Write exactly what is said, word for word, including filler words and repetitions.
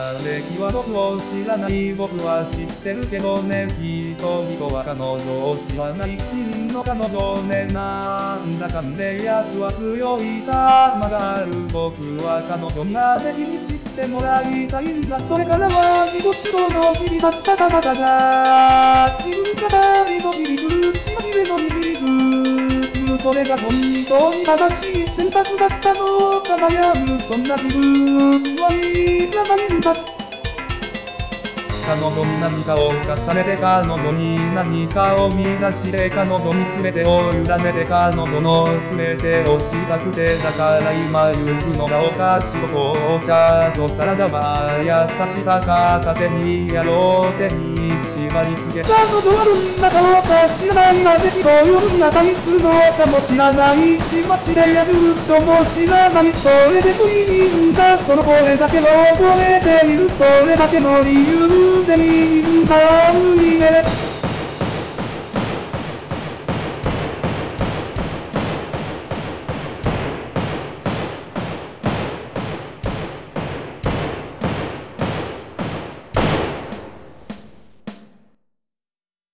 歴は僕を知らない。僕は知ってるけどね。人々は彼女を知らない。真の彼女ね。なんだかんで奴は強い玉がある。僕は彼女にあれに知ってもらいたいんだ。それからは自己主張の日々だっただだだが、自分語りの響く血まみれの握りず、それが本当に正しい選択だったのか悩む。そんな自分はいらないんだ。彼女に何かを重ねて、彼女に何かを見出して、彼女に全てを委ねて、彼女の全てをしたくて、だから今行くのがお菓子と紅茶とサラダは優しさ片手にやろう手に縛り付け。彼女はどんな顔か知らないが、敵と呼ぶに値するのかも知らない。しましてや住所も知らない。それでもいいんだ。その声だけを覚えている。それだけの理由でいいんだ。いいね。